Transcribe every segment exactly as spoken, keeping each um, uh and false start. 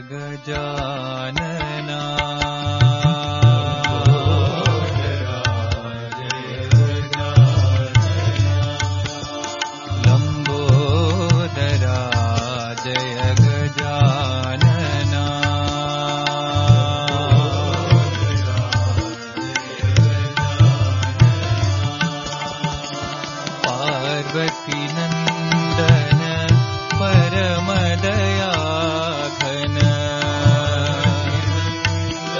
गजानना लंबोदरा जय गजानना पार्वती नंदन परम दया घन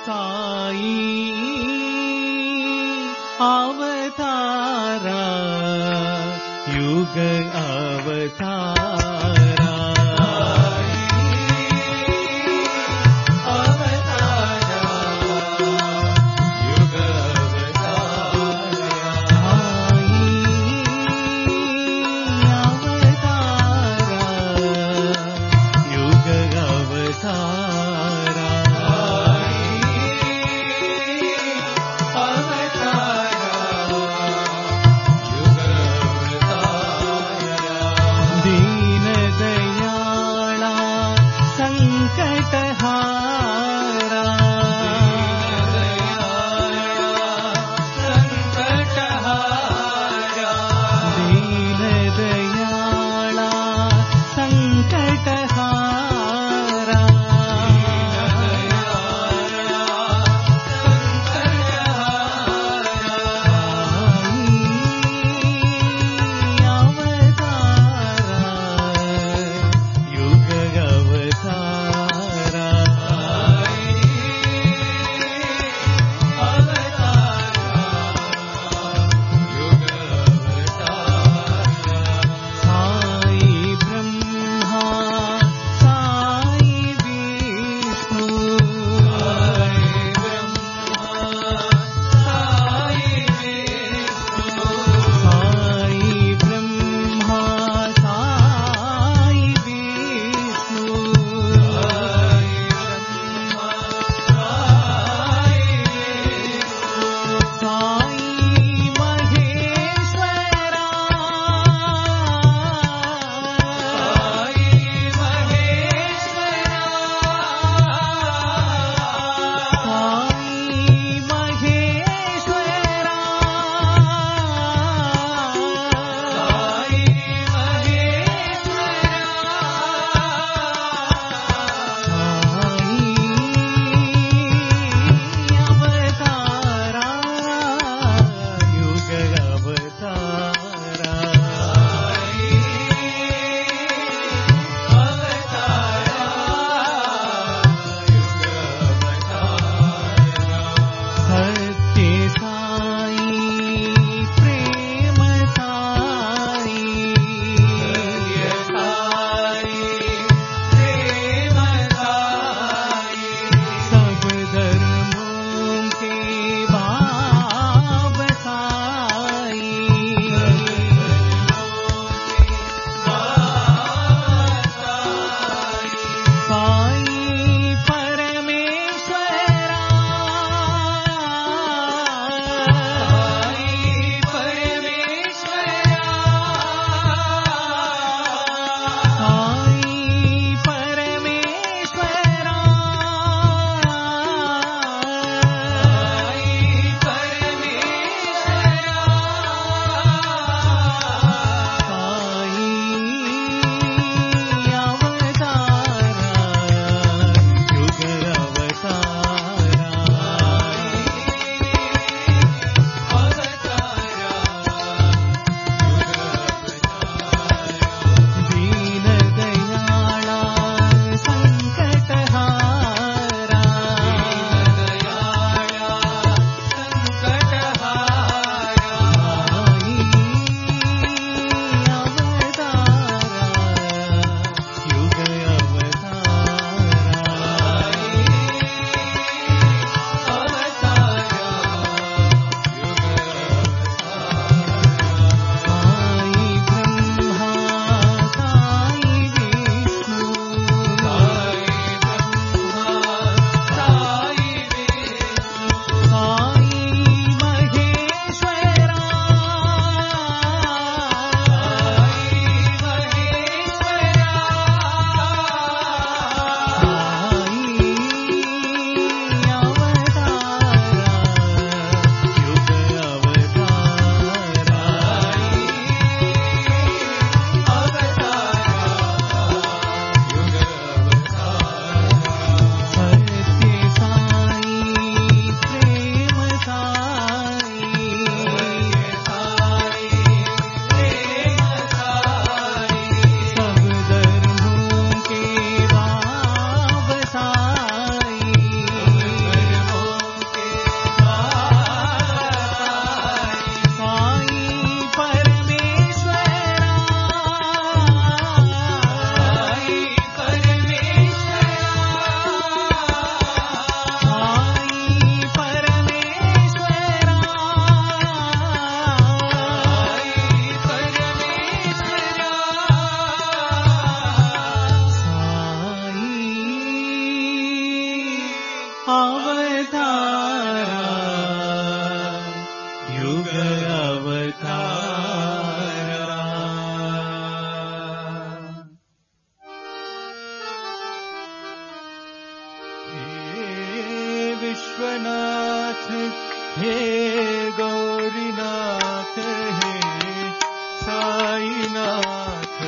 साई अवतारा युग अवतारा दीन अवतारा युग अवतारा हे विश्वनाथ हे गौरीनाथ हे साईनाथ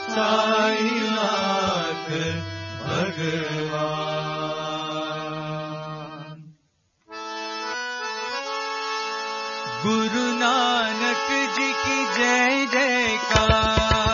साईनाथ भगवान। गुरु नानक जी की जय जयकार।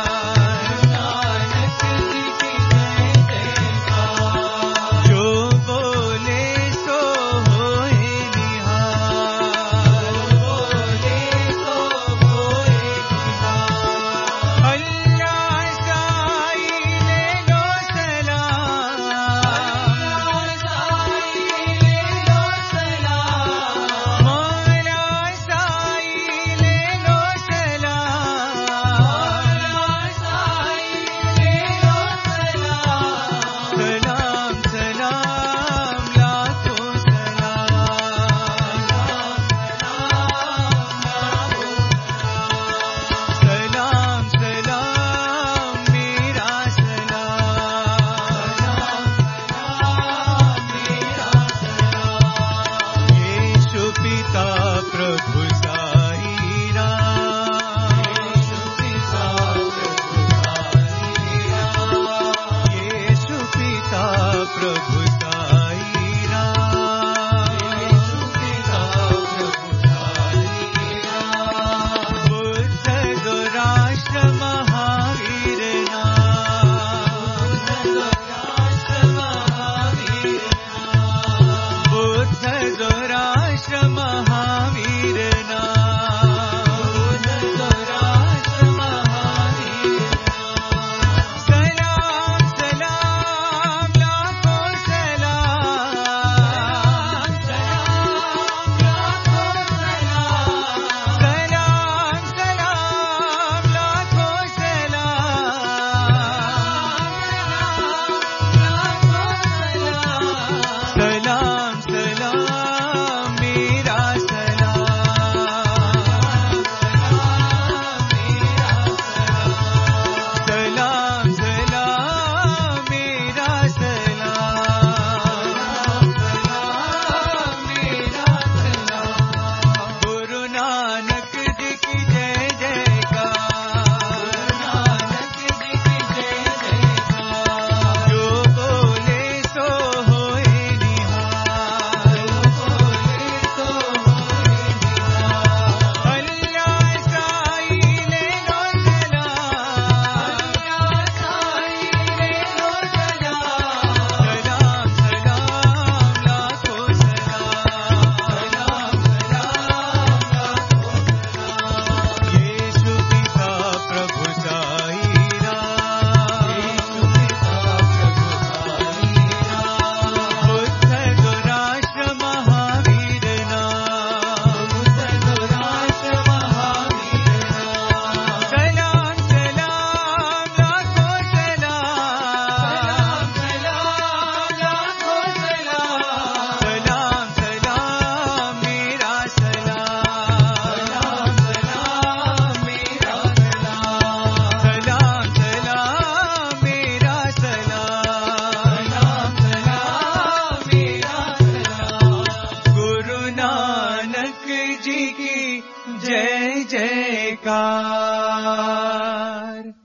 जयकार।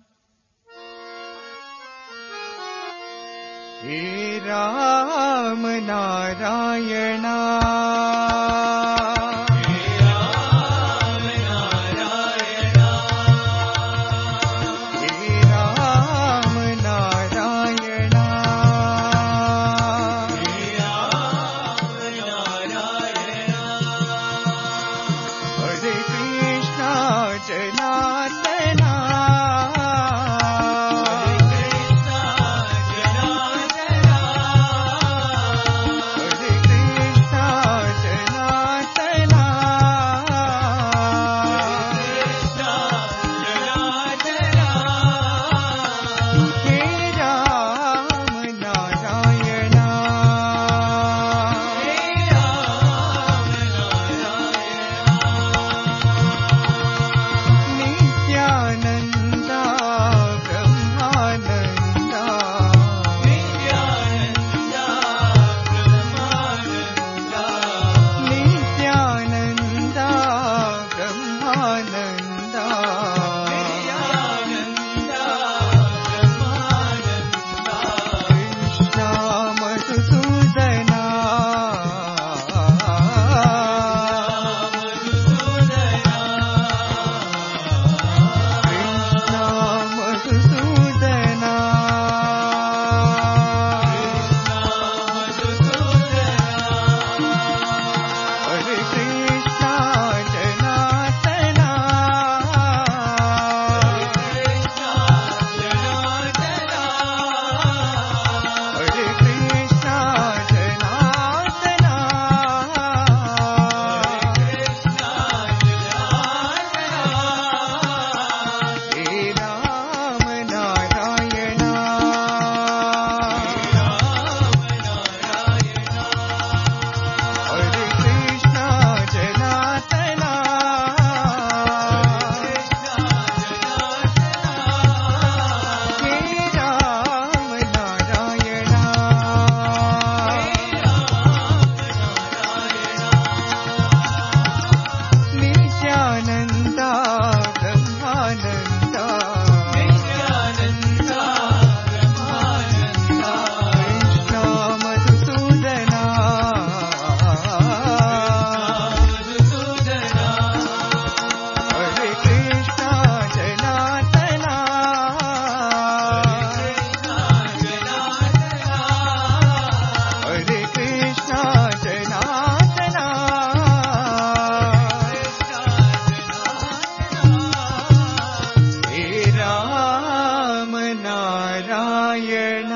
हे राम नारायणा Krishna नारायण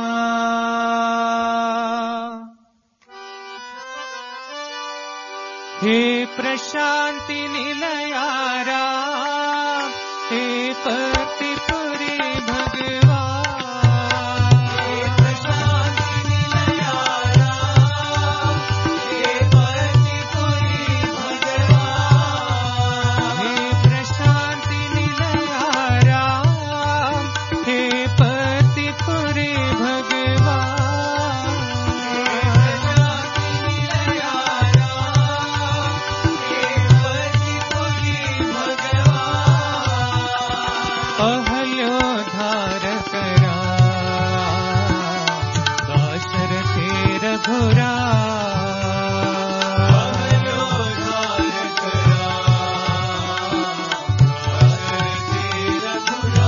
हे प्रशांति निलया राम, हे पतिपुरी भगवान। हे प्रशांति निलया राम, हे पतिपुरी भगवान। हे प्रशांति निलया राम, हे पतिपुरी भगवान। अहल्योद्धार करा दाशरथे रघुरा, अहल्योद्धार करा दाशरथे रघुरा,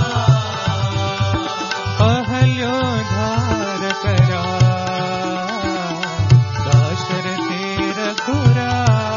अहल्योद्धार करा दाशरथे रघुरा।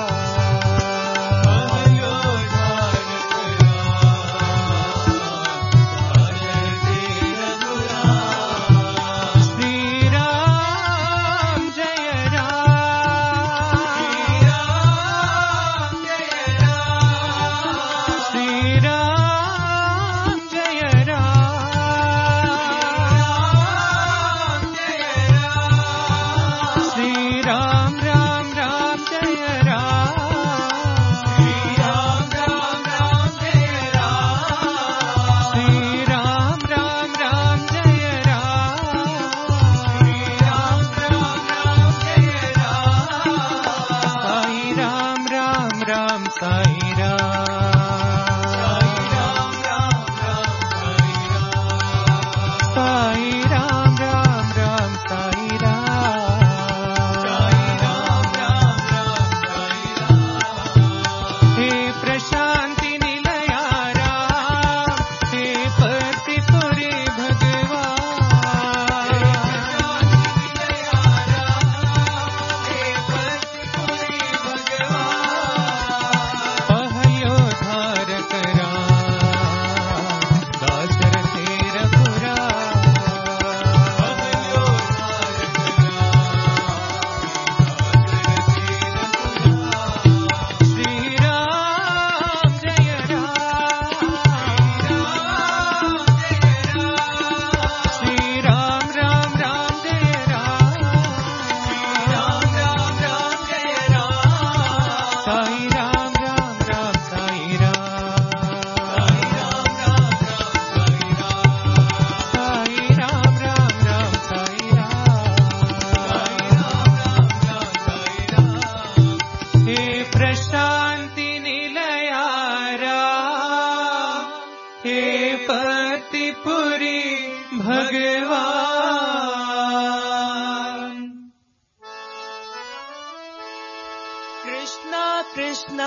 कृष्णा कृष्णा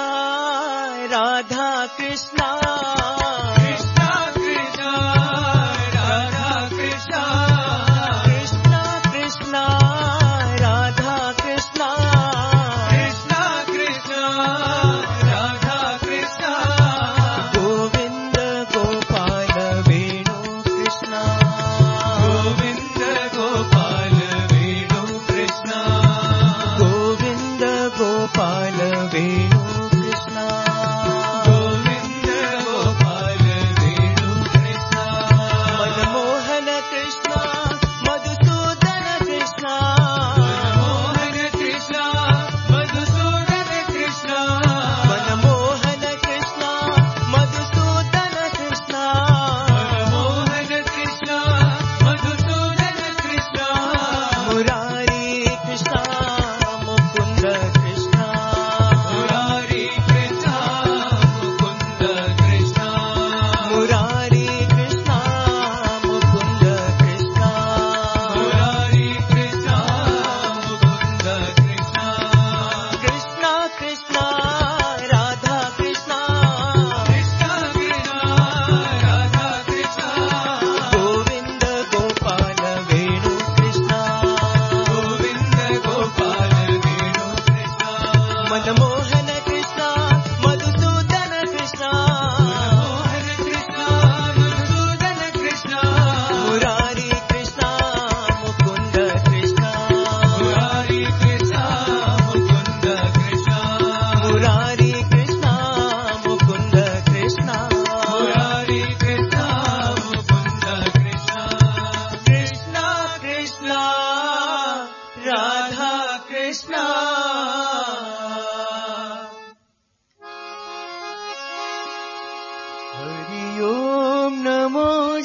राधा कृष्णा, कृष्णा कृष्णा राधा कृष्णा, कृष्णा कृष्णा राधा कृष्णा, कृष्णा कृष्णा राधा कृष्णा, गोविंद गोपाल वेणु कृष्णा, गोविंद गोपाल वेणु कृष्णा, गोविंद गोपाल वेणु कृष्णा, गोविंद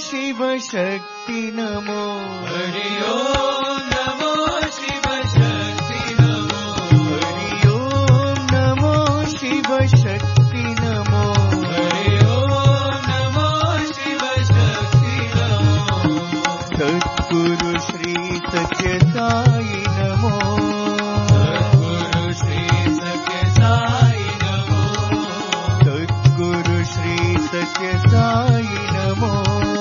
शिव शक्ति नमो हरि ओम नमो शिव शक्ति नमो हरि ओम नमो शिव शक्ति नमो हरि ओम नमो शिव शक्ति नमो सद्गुरु श्री सत्य साई नमो सद्गुरु श्री सत्य साई नमो सद्गुरु श्री सत्य साई नमो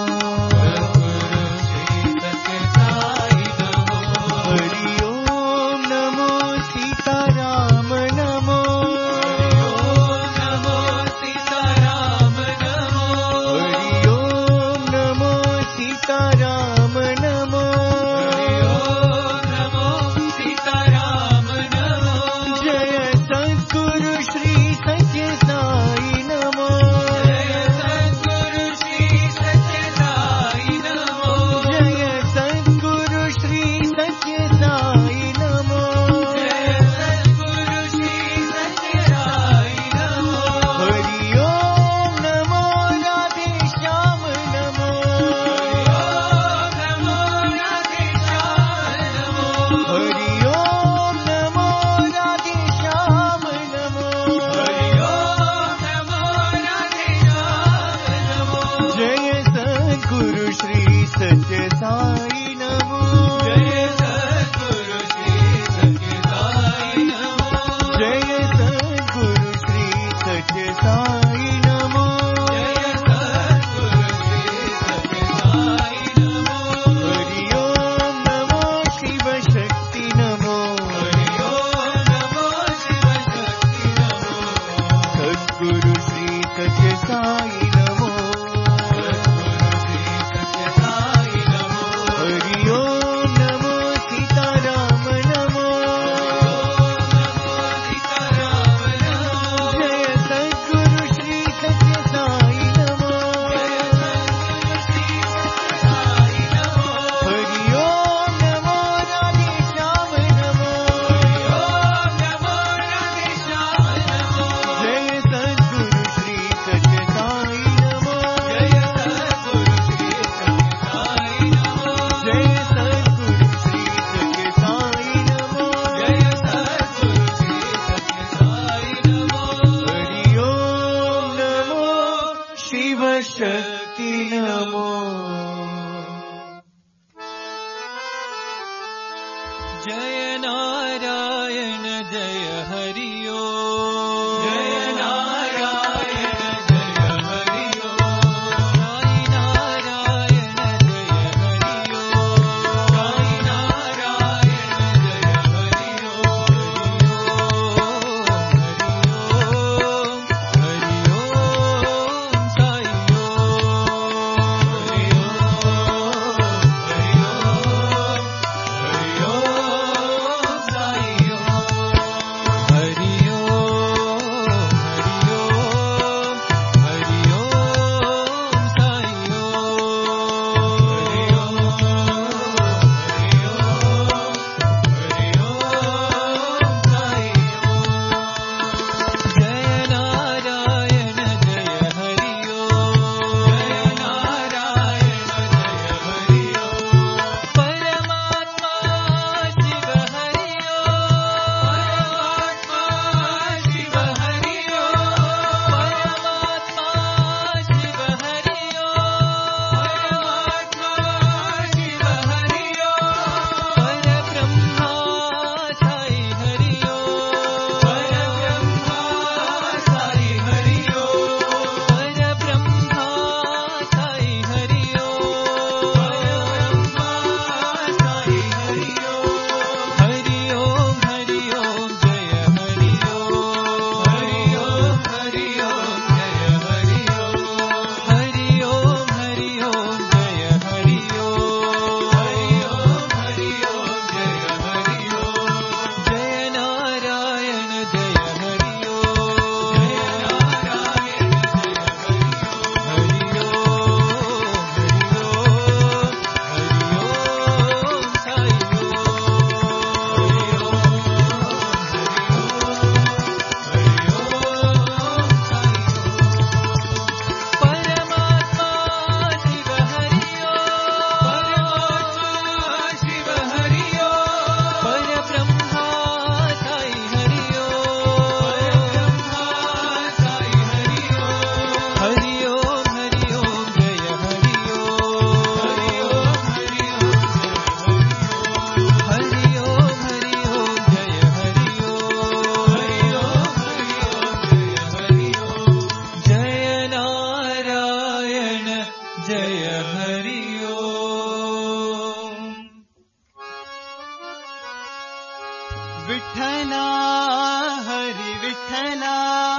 सद्गुरु श्री सत्य साई नमो हरि ओम नमो सीताराम नमो हरि ओम नमो सीताराम नमो हरि ओम नमो सीताराम नमो हरि ओम नमो सीताराम नमो जय सद्गुरु श्री सत्य साई नमो जय सद्गुरु श्री सत्य साई नमो जय सद्गुरु श्री सत्य साई नमो जय सद्गुरु श्री सत्य साई नमो हरि ओम नमो राधे श्याम नमो हरि ओम नमो राधे श्याम नमो हरि ओम नमो राधे श्याम नमो हरि ओम नमो राधे श्याम नमो जय सद्गुरु श्री सत्य साई नमो जय सद्गुरु श्री सत्य साई नमो जय सद्गुरु श्री सत्य साई नमो जय सद्गुरु श्री सत्य साई नमो हरि ओम नमो शिव शक्ति नमो हरि ओम नमो शिव शक्ति नमो सद्गुरु श्री सत्य साई नमो सद्गुरु श्री सत्य साई नमो हरि ओम नमो सीताराम नमो सीताराम नमो जय सद्गुरु श्री सत्य साई नमो साई नमो हरि ओम नमो राधे श्याम नमो ओम नमो राधे श्याम नमो जय सद्गुरु श्री सत्य साई नमो जय सद्गुरु श्री सत्य साई नमो जय सद्गुरु श्री सत्य साई नमो जय सद्गुरु श्री सत्य साई नमो हरि ओम नमो शिव शक्ति नमो जय नारायण जय हरि ओम जय नारायण जय हरि ओम साई नारायण जय हरि ओम साई नारायण जय हरि ओम हरि ओम हरि ओम साई ओम हरि ओम हरि ओम हरि ओम साई ओम हरि हरि ओम। विठ्ठला हरि विठ्ठला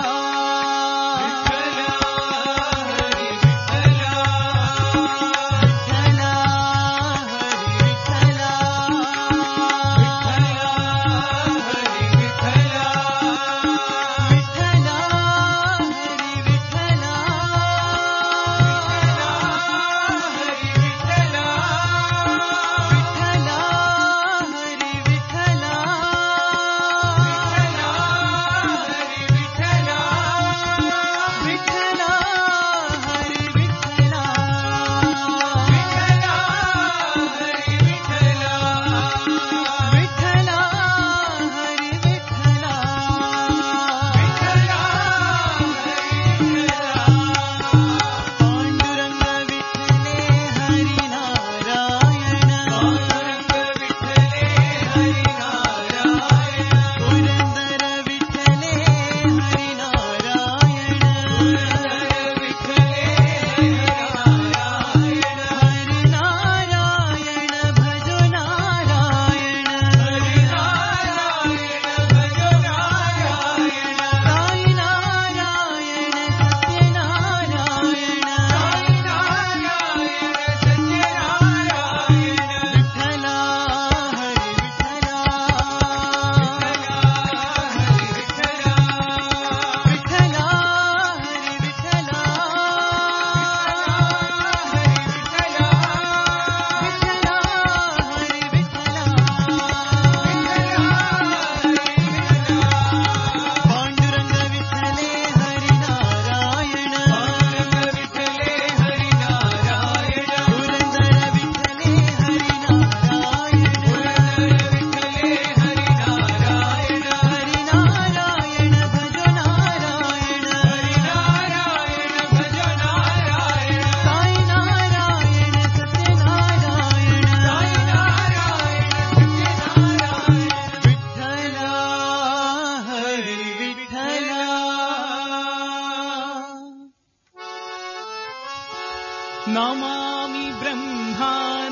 नमामि ब्रह्मा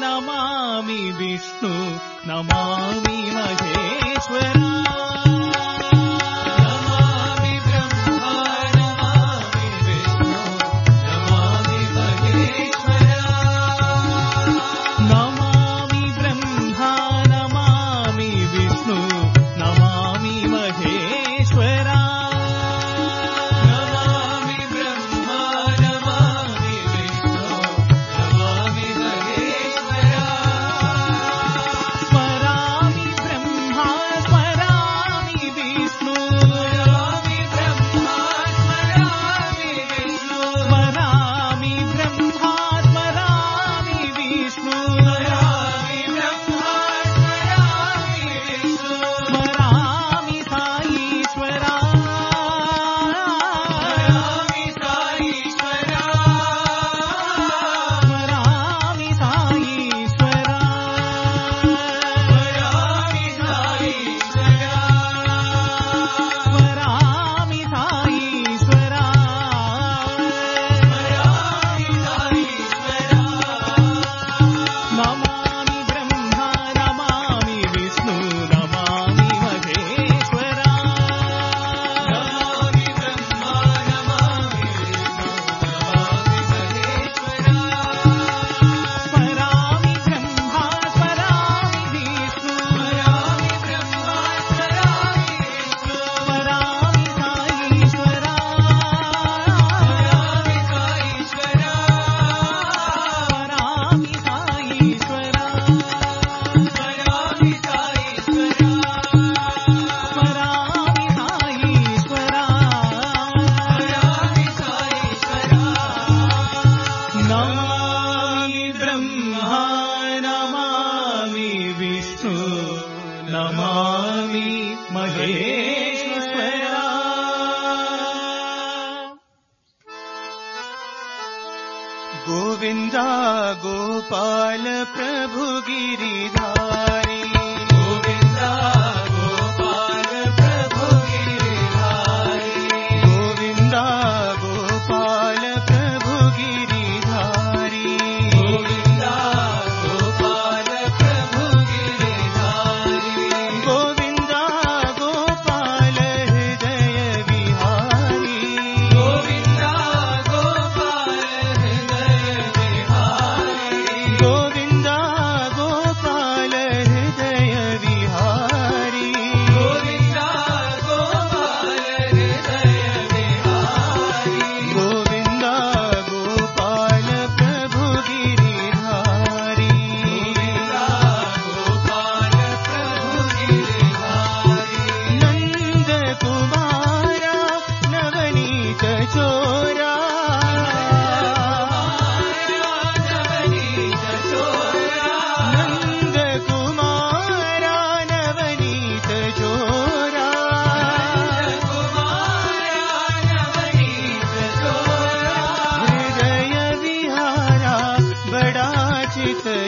नमामि विष्णु नमामि महेश्वरा नमामि महेश्वरा। गोविंदा गोपाल प्रभु गिरिधारी, गोविंदा गोपाल प्रभु गिरिधारी, गोविंदा गोपाल प्रभु गिरिधारी, गोविंदा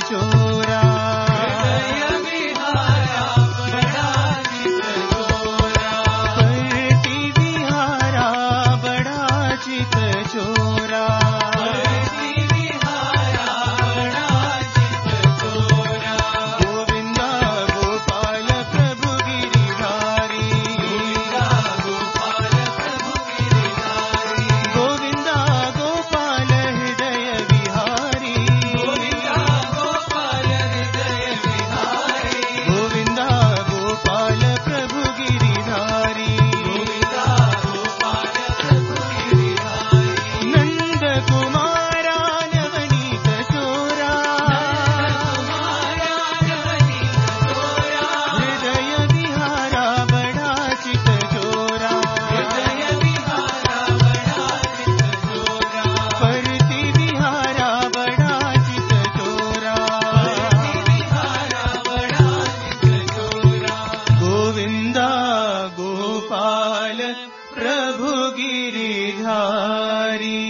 चोरा हृदय विहारा बड़ा चित चोरा परति विहारा बड़ा चित चोरा परति विहारा बड़ा चित चोरा गोविंदा गोपाल प्रभु गिरिधारी गोविंदा गोपाल प्रभु गिरिधारी गोविंदा गोपाल हृदय विहारी गोविंदा गोपाल हृदय विहारी गोविंदा गोपाल प्रभु गिरिधारी गोविंदा गोपाल प्रभु गिरिधारी नंद कुमारा नवनीत चोरा कुमारा नवनीत चोरा हृदय विहारा बड़ा चित चोरा हृदय विहारा बड़ा चित चोरा परति विहारा बड़ा चित चोरा विहारा बड़ा चित चोरा गोविंदा गोपाल प्रभु गिरिधारी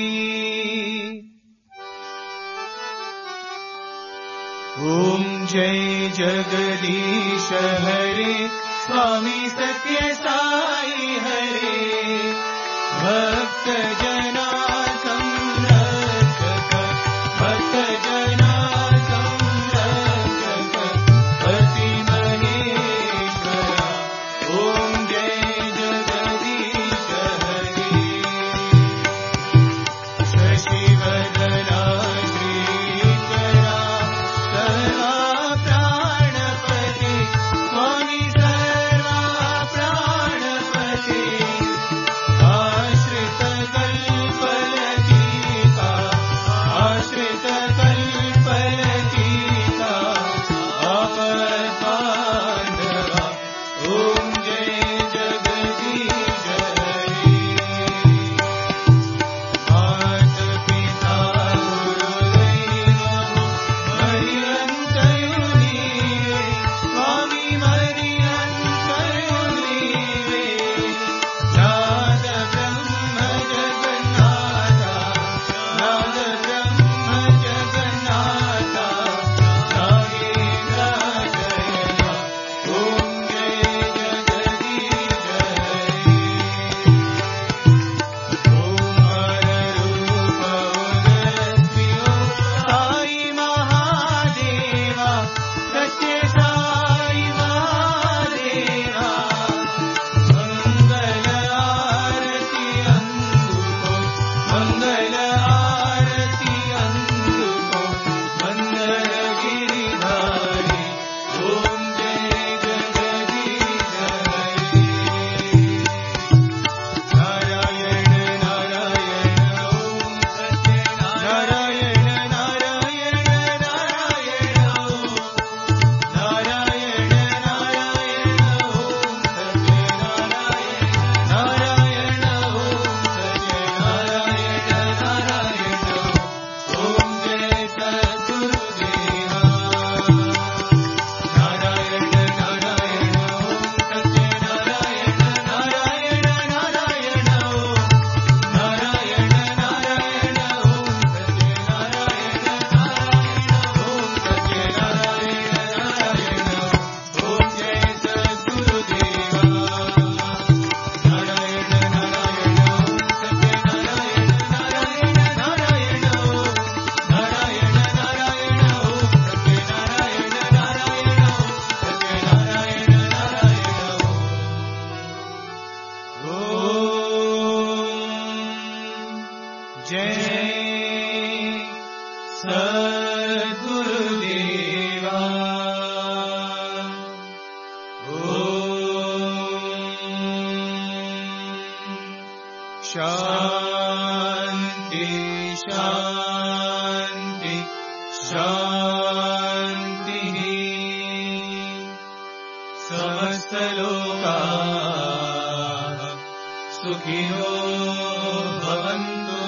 ओम जय जगदीश हरे स्वामी सत्य साई हरे भक्त जना संरक्षक भक्त जना संरक्षक पति महेश्वरा ओम जय जगदीश हरे शशिवदना श्रीकरा सर्वा प्राणपते स्वामी सर्वा प्राणपते आश्रित कल्पलतीका आश्रित कल्पलतीका आपद्बान्धवा ॐ जय जगदीश हरे मात पिता गुरुदैवं मरियन्तयुनीवे स्वामी मरियन्तयुनीवे नाद ब्रह्म जगन्नाथा नाद ब्रह्म जगन्नाथा नागेन्द्र जयना ॐ जय जगदीश हरे साई महादेवा सत्य साई महादेवा मंगल आरती अंधुको मंगल आरती अंधुको मंगल गिरिधारी ओम जय जगदीश हरे नारायण नारायण ओम सत्य नारायण नारायण नारायण ओम नारायण नारायण ओम सत्य नारायण नारायण ओम सत्य नारायण नारायण ओम जय सद्गुरुदेवा नारायण नारायण ओम सत्य नारायण नारायण नारायण ओम नारायण नारायण ओम सत्य नारायण नारायण ओम सत्य नारायण नारायण ओम जय सद्गुरुदेवा नारायण नारायण ओम सत्य नारायण नारायण नारायण ओम नारायण नारायण ओम सत्य नारायण नारायण ओम सत्य नारायण नारायण ओम जय सद्गुरुदेवा ओम शांति शांति शांति समस्त लोकाः सुखिनो भवन्तु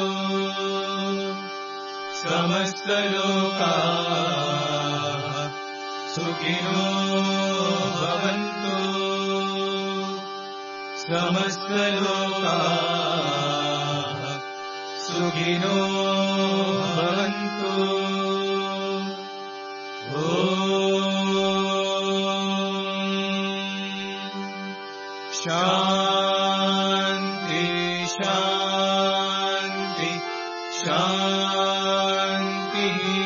समस्त लोकाः सुखिनो भवन्तु समस्त लोकाः सुखिनो भवन्तु शांति शांति शांति।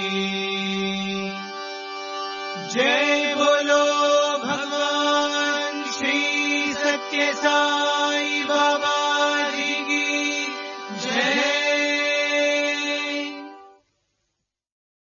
जय बोलो भगवान श्री सत्य साई बाबा जी की जय।